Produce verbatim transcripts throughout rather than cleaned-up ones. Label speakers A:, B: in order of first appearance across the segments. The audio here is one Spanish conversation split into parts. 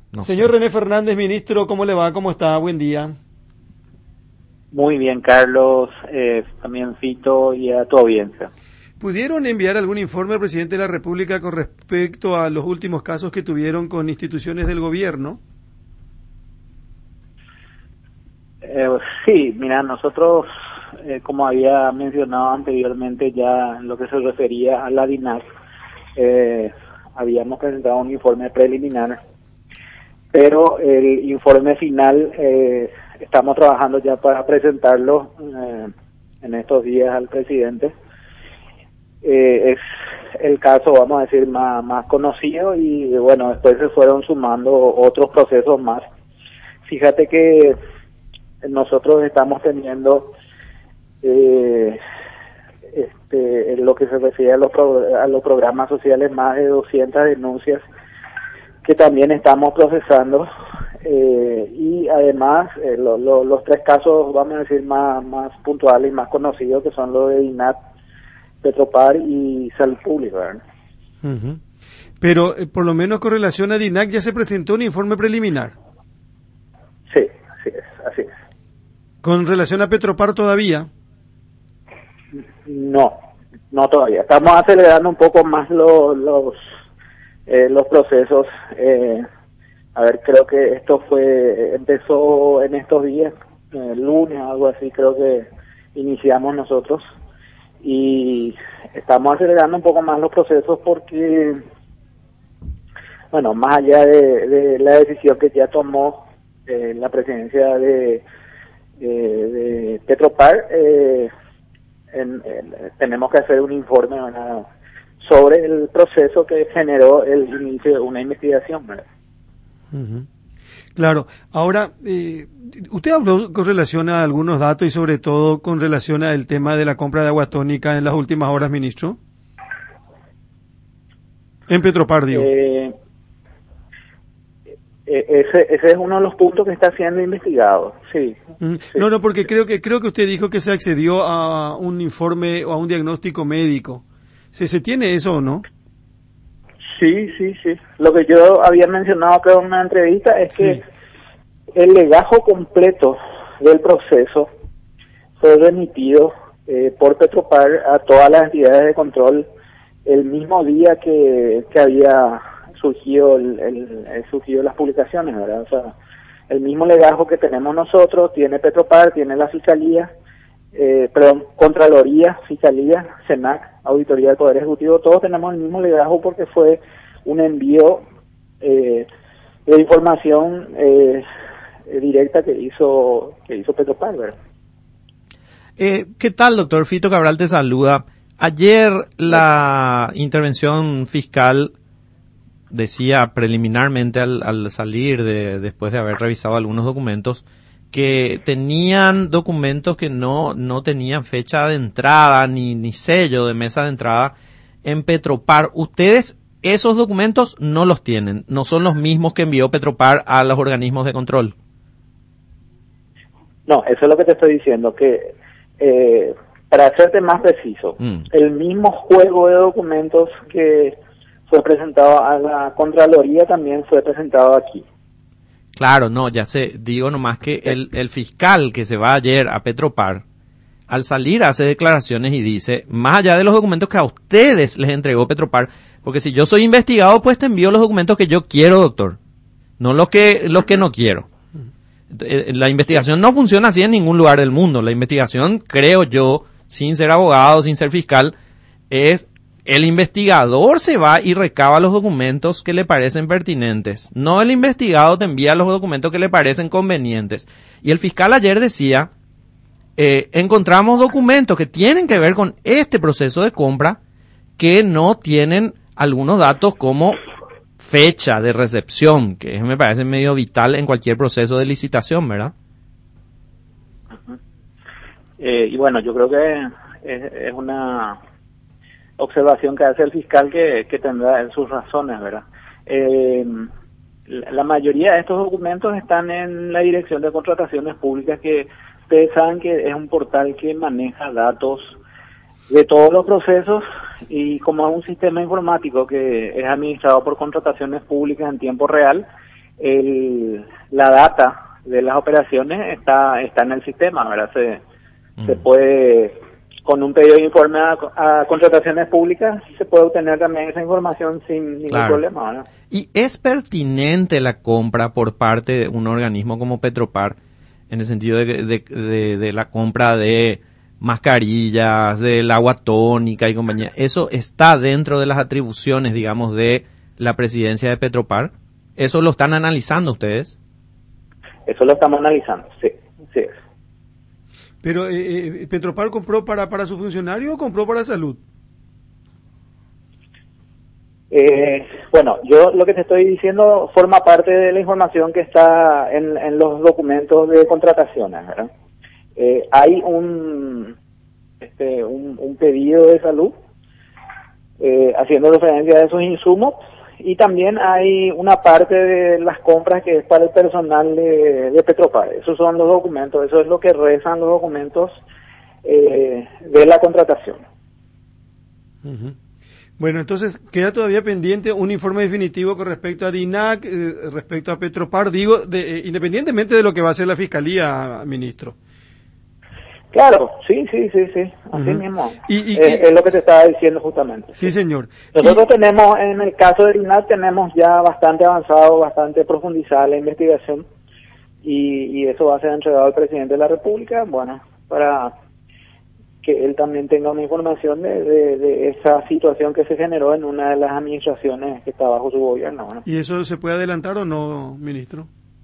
A: No
B: Señor
A: sé.
B: René Fernández, ministro, ¿cómo le va? ¿Cómo está? Buen día.
C: Muy bien, Carlos, eh, también Fito y a tu audiencia.
B: ¿Pudieron enviar algún informe al presidente de la República con respecto a los últimos casos que tuvieron con instituciones del gobierno?
C: Eh, sí, mira, nosotros, eh, como había mencionado anteriormente, ya en lo que se refería a la D I N A C, eh, habíamos presentado un informe preliminar, pero el informe final eh, estamos trabajando ya para presentarlo eh, en estos días al presidente. Eh, es el caso, vamos a decir, más, más conocido y bueno, después se fueron sumando otros procesos más. Fíjate que nosotros estamos teniendo eh, este, en lo que se refiere a los, pro, a los programas sociales más de doscientas denuncias que también estamos procesando eh, y además eh, lo, lo, los tres casos, vamos a decir, más, más puntuales y más conocidos, que son los de I N A T, Petropar y Salud Pública, ¿verdad?
B: Uh-huh. Pero eh, por lo menos con relación a D I N A C ya se presentó un informe preliminar.
C: Sí, así es, así es.
B: ¿Con relación a Petropar todavía?
C: No, no todavía. Estamos acelerando un poco más lo, los eh, los procesos. Eh, a ver, creo que esto fue empezó en estos días, el lunes, algo así, creo que iniciamos nosotros. Y estamos acelerando un poco más los procesos porque, bueno, más allá de, de la decisión que ya tomó eh, la presidencia de, de, de Petropar, eh, en, en, tenemos que hacer un informe, ¿verdad?, sobre el proceso que generó el inicio de una investigación, ¿verdad?
B: Uh-huh. Claro. Ahora, eh, usted habló con relación a algunos datos y sobre todo con relación al tema de la compra de agua tónica en las últimas horas, ministro. En Petropar, digo.
C: Eh, ese, ese es uno de los puntos que está siendo investigado, sí.
B: Uh-huh.
C: sí
B: no, no, porque
C: sí.
B: creo que creo que usted dijo que se accedió a un informe o a un diagnóstico médico. ¿Se, se tiene eso o no?
C: Sí, sí, sí. Lo que yo había mencionado creo en una entrevista es
B: Sí.
C: que el legajo completo del proceso fue remitido eh, por Petropar a todas las entidades de control el mismo día que, que había surgido el, el, el surgido las publicaciones, ¿verdad? O sea, el mismo legajo que tenemos nosotros tiene Petropar, tiene la Fiscalía, eh, perdón, Contraloría, Fiscalía, SENAC, Auditoría del Poder Ejecutivo, todos tenemos el mismo legajo porque fue un envío eh, de información eh, directa que hizo que hizo Petropar, ¿verdad?
A: Eh, ¿Qué tal, doctor? Fito Cabral te saluda. Ayer la intervención fiscal decía preliminarmente al, al salir de después de haber revisado algunos documentos que tenían documentos que no no tenían fecha de entrada ni ni sello de mesa de entrada en Petropar. Ustedes esos documentos no los tienen, no son los mismos que envió Petropar a los organismos de control.
C: No, eso es lo que te estoy diciendo, que eh, para hacerte más preciso,
A: Mm.
C: el mismo juego de documentos que fue presentado a la Contraloría también fue presentado aquí.
A: Claro, no, ya sé, digo nomás que el, el fiscal que se va ayer a Petropar, al salir hace declaraciones y dice, más allá de los documentos que a ustedes les entregó Petropar, porque si yo soy investigado, pues te envío los documentos que yo quiero, doctor, no los que, los que no quiero. La investigación no funciona así en ningún lugar del mundo. La investigación, creo yo, sin ser abogado, sin ser fiscal, es el investigador se va y recaba los documentos que le parecen pertinentes. No el investigado te envía los documentos que le parecen convenientes. Y el fiscal ayer decía, eh, encontramos documentos que tienen que ver con este proceso de compra que no tienen algunos datos como fecha de recepción, que me parece medio vital en cualquier proceso de licitación, ¿verdad?
C: Uh-huh. Eh, y bueno, yo creo que es, es una observación que hace el fiscal que, que tendrá sus razones, ¿verdad? Eh, la, la mayoría de estos documentos están en la Dirección de Contrataciones Públicas, que ustedes saben que es un portal que maneja datos de todos los procesos, y como es un sistema informático que es administrado por Contrataciones Públicas en tiempo real, el, la data de las operaciones está está en el sistema, ¿verdad? Se, mm. se puede, con un pedido de informe a, a contrataciones públicas, se puede obtener también esa información sin ningún
A: claro.
C: problema, ¿verdad?
A: ¿Y es pertinente la compra por parte de un organismo como Petropar, en el sentido de, de, de, de la compra de mascarillas, del agua tónica y compañía? ¿Eso está dentro de las atribuciones, digamos, de la presidencia de Petropar? ¿Eso lo están analizando ustedes?
C: Eso lo estamos analizando, sí, sí.
B: Pero, eh, ¿Petropar compró para, para su funcionario o compró para salud?
C: Eh, bueno, yo lo que te estoy diciendo forma parte de la información que está en, en los documentos de contrataciones, ¿verdad? Eh, hay un, este, un, un pedido de salud eh, haciendo referencia a esos insumos, y también hay una parte de las compras que es para el personal de, de Petropar. Esos son los documentos, eso es lo que rezan los documentos eh, de la contratación.
B: Uh-huh. Bueno, entonces queda todavía pendiente un informe definitivo con respecto a DINAC, eh, respecto a Petropar, digo, de, eh, independientemente de lo que va a hacer la Fiscalía, ministro.
C: Claro, sí, sí, sí, sí, así uh-huh. mismo.
B: Y, y,
C: eh,
B: y,
C: es lo que te estaba diciendo justamente.
B: Sí, señor.
C: Nosotros
B: y,
C: tenemos, en el caso de DINAC, tenemos ya bastante avanzado, bastante profundizada la investigación, y, y eso va a ser entregado al presidente de la República, bueno, para que él también tenga una información de, de, de esa situación que se generó en una de las administraciones que está bajo su gobierno, ¿no?
B: ¿Y eso se puede adelantar o no, ministro?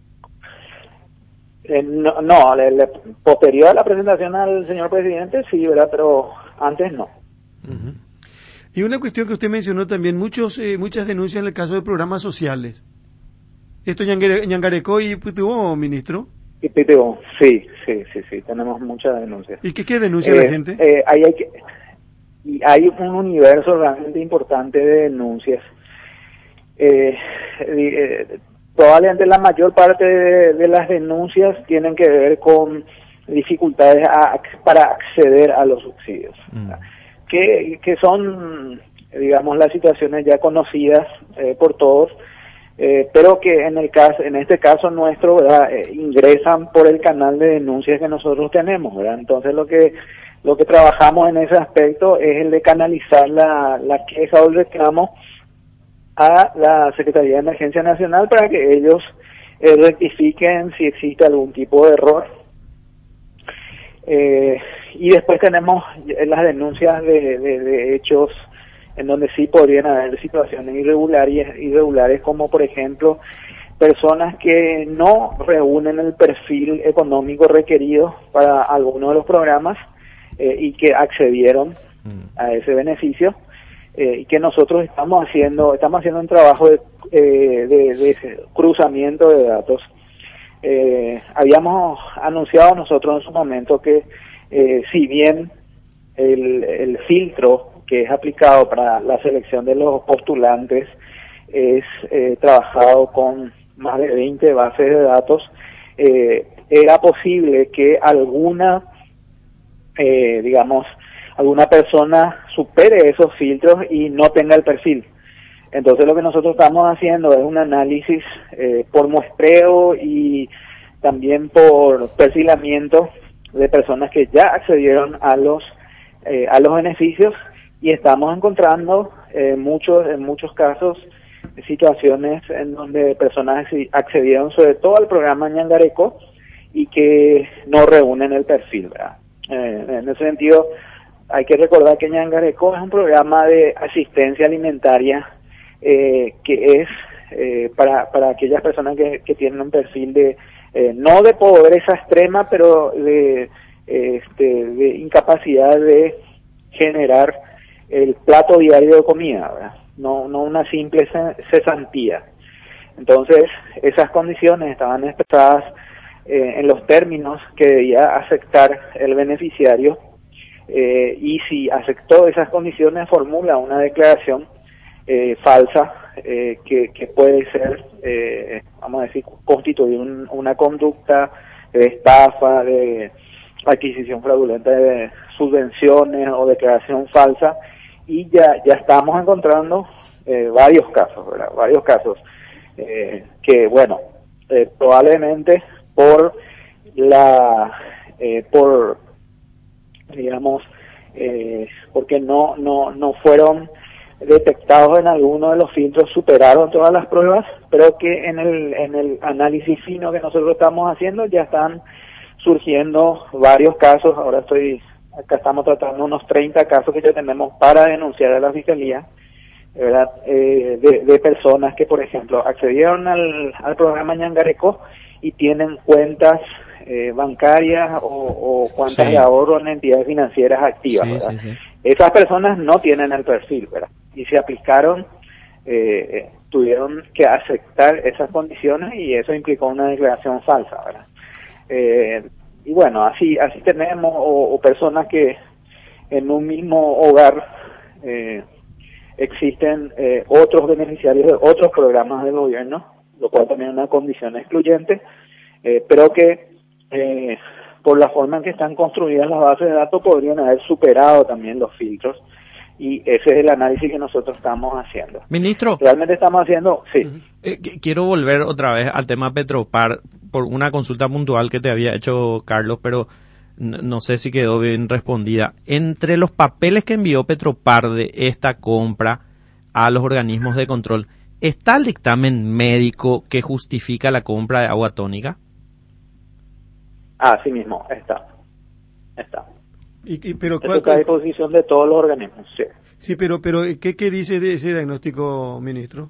C: Eh, no, no le, le, posterior a la presentación al señor presidente, sí, ¿verdad? Pero antes no.
B: Uh-huh. Y una cuestión que usted mencionó también, muchos eh, muchas denuncias en el caso de programas sociales. ¿Esto Ñangarecó y Pitibó, ministro?
C: Y Pitibó, sí, sí, sí, sí, tenemos muchas denuncias.
B: ¿Y qué, qué denuncia
C: eh,
B: la gente?
C: Eh, ahí hay, que, y hay un universo realmente importante de denuncias. Eh, eh, Probablemente la mayor parte de, de las denuncias tienen que ver con dificultades a, para acceder a los subsidios, mm. que, que son, digamos, las situaciones ya conocidas eh, por todos, eh, pero que en el caso, en este caso nuestro, ¿verdad? Eh, ingresan por el canal de denuncias que nosotros tenemos, ¿verdad? Entonces lo que lo que trabajamos en ese aspecto es el de canalizar la, la queja o el reclamo a la Secretaría de Emergencia Nacional para que ellos eh, rectifiquen si existe algún tipo de error. Eh, y después tenemos las denuncias de, de, de hechos en donde sí podrían haber situaciones irregulares, irregulares como por ejemplo personas que no reúnen el perfil económico requerido para alguno de los programas eh, y que accedieron a ese beneficio. Eh, y que nosotros estamos haciendo estamos haciendo un trabajo de, eh, de, de cruzamiento de datos. Eh, habíamos anunciado nosotros en su momento que eh, si bien el, el filtro que es aplicado para la selección de los postulantes es eh, trabajado con más de veinte bases de datos, eh, era posible que alguna, eh, digamos, alguna persona supere esos filtros y no tenga el perfil. Entonces lo que nosotros estamos haciendo es un análisis eh, por muestreo y también por perfilamiento de personas que ya accedieron a los eh, a los beneficios, y estamos encontrando eh, muchos en muchos casos situaciones en donde personas accedieron sobre todo al programa Ñangarecó y que no reúnen el perfil, ¿verdad? Eh, en ese sentido hay que recordar que Ñangarecó es un programa de asistencia alimentaria eh, que es eh, para para aquellas personas que, que tienen un perfil de eh, no de pobreza extrema, pero de eh, este de incapacidad de generar el plato diario de comida, ¿verdad? No no una simple cesantía. Entonces esas condiciones estaban expresadas eh, en los términos que debía aceptar el beneficiario. Eh, y si aceptó esas condiciones, formula una declaración eh, falsa eh, que, que puede ser, eh, vamos a decir, constituir un, una conducta de estafa, de adquisición fraudulenta de subvenciones o declaración falsa, y ya ya estamos encontrando eh, varios casos, ¿verdad? Varios casos. eh, que bueno, eh, probablemente por la, eh, por, digamos, eh, porque no, no, no fueron detectados en alguno de los filtros, superaron todas las pruebas, pero que en el, en el análisis fino que nosotros estamos haciendo ya están surgiendo varios casos. Ahora estoy, acá estamos tratando unos treinta casos que ya tenemos para denunciar a la Fiscalía, ¿verdad? Eh, de, de personas que, por ejemplo, accedieron al, al programa Ñangareco y tienen cuentas eh, bancarias o, o cuentas
A: Sí.
C: de ahorro en entidades financieras activas,
A: Sí,
C: ¿verdad?
A: sí, sí.
C: Esas personas no tienen el perfil, ¿verdad? Y se aplicaron, eh, tuvieron que aceptar esas condiciones y eso implicó una declaración falsa, ¿verdad? Eh, y bueno, así así tenemos, o, o personas que en un mismo hogar eh, existen eh, otros beneficiarios de otros programas del gobierno, lo cual también es una condición excluyente, eh, pero que eh, por la forma en que están construidas las bases de datos podrían haber superado también los filtros, y ese es el análisis que nosotros estamos haciendo.
A: Ministro,
C: Realmente estamos haciendo, sí.
B: Ujú.
A: eh, qu- quiero volver otra vez al tema Petropar por una consulta puntual que te había hecho Carlos, pero n- no sé si quedó bien respondida. Entre los papeles que envió Petropar de esta compra a los organismos de control, ¿está el dictamen médico que justifica la compra de agua tónica?
C: Ah, sí mismo, está, está.
B: Y, y- pero
C: Esto
B: ¿cuál-
C: está a
B: cuál-
C: disposición de todos los organismos, sí.
B: sí, pero pero ¿qué, qué dice de ese diagnóstico, ministro?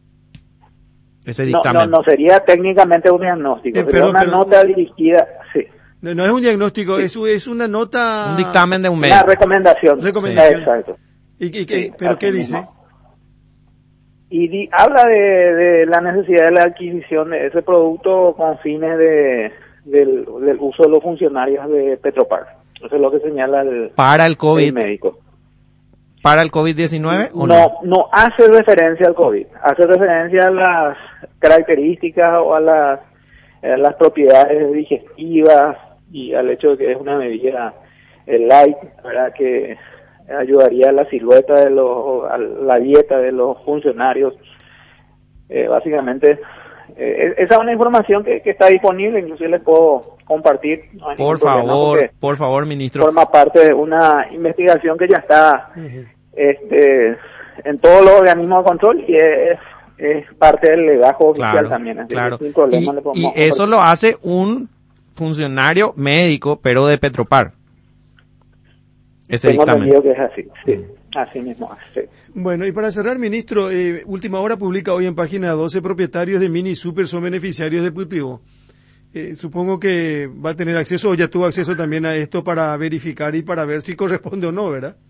A: Ese
C: No, no,
A: dictamen.
C: no sería técnicamente un diagnóstico,
B: Eh,
C: sería
B: perdón,
C: una
B: perdón.
C: nota dirigida, sí,
B: No, no es un diagnóstico,
C: Sí.
B: es, es una nota...
A: Un dictamen de un
C: una
A: médico.
C: recomendación.
B: Recomendación.
C: Exacto.
B: ¿Y, y- y-
C: Sí,
B: ¿Pero
C: así
B: qué
C: mismo.
B: dice?
C: Y di- habla de, de la necesidad de la adquisición de ese producto con fines de del, del uso de los funcionarios de Petropar. Eso es lo que señala el,
A: ¿Para el
C: el
A: COVID,
C: médico.
A: para el COVID diecinueve o no?
C: No, no hace referencia al COVID, hace referencia a las características o a las, a las propiedades digestivas y al hecho de que es una bebida eh, light, ¿verdad? Que ayudaría a la silueta de los, a la dieta de los funcionarios. Eh, básicamente, eh, esa es una información que, que está disponible, inclusive les puedo compartir. No hay ningún
A: Por
C: problema,
A: favor,
C: porque
A: por favor, ministro.
C: forma parte de una investigación que ya está
B: Ujú.
C: este en todos los organismos de control y es, es parte del legajo oficial
A: Claro,
C: también, así que
A: claro.
C: sin problema
A: Y,
C: le
A: y
C: podemos
A: eso
C: compartir.
A: lo hace un funcionario médico, pero de Petropar. Ese
C: Tengo
A: dictamen.
C: entendido que es así, sí, así mismo, sí.
B: Bueno, y para cerrar, ministro, eh, Última Hora publica hoy en página doce propietarios de Mini y Super son beneficiarios de Putivo. Eh, supongo que va a tener acceso o ya tuvo acceso también a esto para verificar y para ver si corresponde o no, ¿verdad?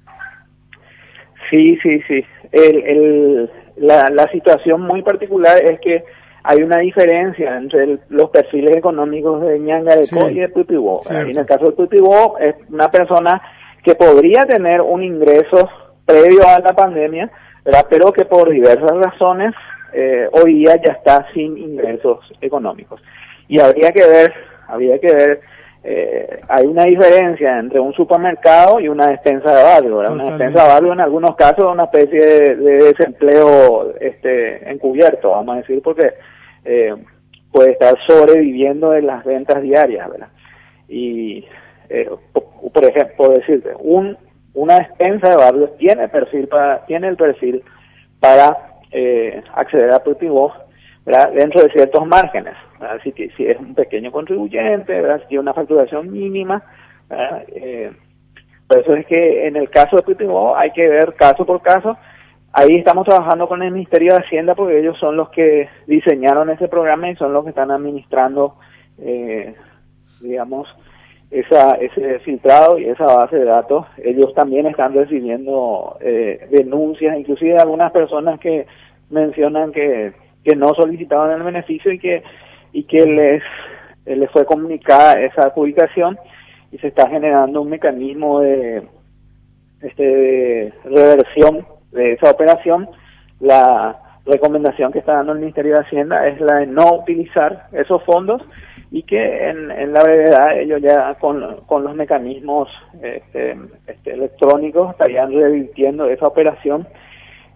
C: Sí, sí, sí. El, el, la, la situación muy particular es que hay una diferencia entre el- los perfiles económicos de Ñangareco
B: Sí,
C: y de Putibó.
B: cierto.
C: En el caso de Putibó es una persona que podría tener un ingreso previo a la pandemia, ¿verdad? Pero que por diversas razones eh, hoy día ya está sin ingresos económicos. Y habría que ver, habría que ver, eh, hay una diferencia entre un supermercado y una despensa de barrio, ¿verdad? Una
B: Totalmente.
C: despensa de barrio en algunos casos es una especie de, de desempleo este, encubierto, vamos a decir, porque eh, puede estar sobreviviendo de las ventas diarias, ¿verdad? Y, eh, por, por ejemplo, por decirte, un, una despensa de barrio tiene perfil para, tiene el perfil para eh, acceder a Putibó, ¿verdad? Dentro de ciertos márgenes, ¿verdad? Si, si es un pequeño contribuyente, ¿verdad? Si tiene una facturación mínima, ¿verdad? Eh, por eso es que en el caso de Putibó hay que ver caso por caso. Ahí estamos trabajando con el Ministerio de Hacienda porque ellos son los que diseñaron ese programa y son los que están administrando, eh, digamos, esa ese filtrado y esa base de datos. Ellos también están recibiendo eh, denuncias, inclusive algunas personas que mencionan que, que no solicitaban el beneficio y que y que les les fue comunicada esa adjudicación y se está generando un mecanismo de este de reversión de esa operación. La recomendación que está dando el Ministerio de Hacienda es la de no utilizar esos fondos y que en, en la brevedad ellos ya con, con los mecanismos este, este, electrónicos estarían revirtiendo esa operación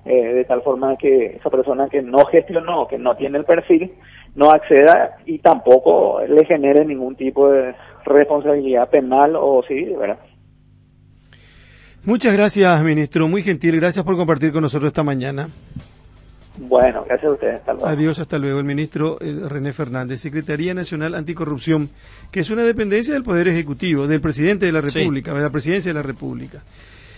C: eh, de tal forma que esa persona que no gestionó, que no tiene el perfil, no acceda y tampoco le genere ningún tipo de responsabilidad penal o civil, ¿verdad?
B: Muchas gracias, ministro, muy gentil, gracias por compartir con nosotros esta mañana.
C: Bueno, gracias a ustedes. Hasta luego.
B: Adiós, hasta luego. El ministro eh, René Fernández, Secretaría Nacional Anticorrupción, que es una dependencia del Poder Ejecutivo, del Presidente de la República, sí. de la Presidencia de la República.